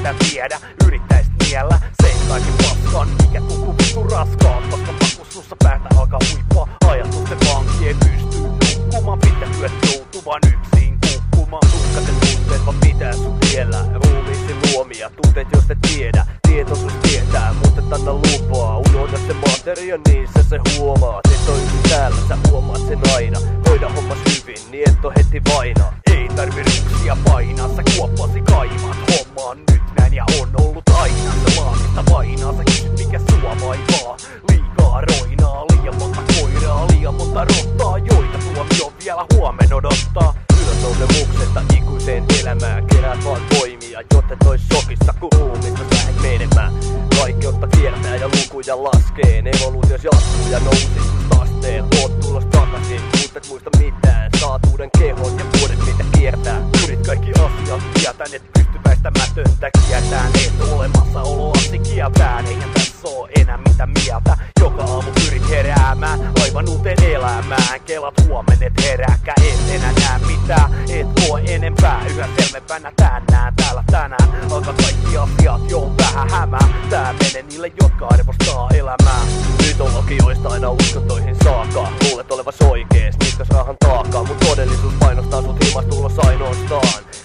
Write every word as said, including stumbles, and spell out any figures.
mitä tiedä. Yrittäisit niellä seikkaisin paskaan, mikä tuntuu vittu raskaan. Koska pakussussa päätä alkaa huippaa ajatusten vanki. Ei pystyy nukkumaan, pitää yöt joutuvan yksin kukkumaan. Tuhkat ja tunteet vaan pitää sun vielä. Ruumiisi luomia, tunteet jos et tiedä. Tietoisuus tietää, mutta et anna lupaa. Unohda se materia, niin se se huomaa. Et oo yksin täällä, sä huomaat sen aina. Hoida hommas hyvin, niin et oo heti vaina. Ei tarvi ruksia painaa, sä kuoppasi kaivaat. Homma on nyt näin ja on ollut aina. Se laamista painaa, sä kysyt mikä sua vaivaa. Liikaa roinaa, liian monta koiraa, liian monta rottaa, joita tuomio vielä huomen odottaa. Ylösnousemuksesta ikuiseen elämään, keräät vaan voimia, jotta tois shokissa kun ruumista sä lähet menemään. Kaikkeutta kiertää ja lukuja laskee, evoluutios jatkuu ja nousistus asteen. Oot tulos takaisin, mutta et muista mitään, saat uuden kehon ja vuodet mitä kiertää. Pyrit kaikki asiat tietään, et pysty väistämätöntä kieltään. Et olemassaoloasi kieltään, eihän tässä oo enää mitä mieltä. Joka aamu pyrit heräämään, aivan uuteen elämään. Kelat huomen et herääkä, et enää nää mitään. Et oo enempää, yhä selvempänä tänään. Täällä tänään alkaa kaikki asiat jo vähän hämää. Tää menee niille jotka arvostaa elämää. Nyt on lokioista aina uskontoihin saakka. Luulet olevas oikees, mitkäs rahan taakkaa. Mut todellisuus painostaa sut himas tulos ainoastaan.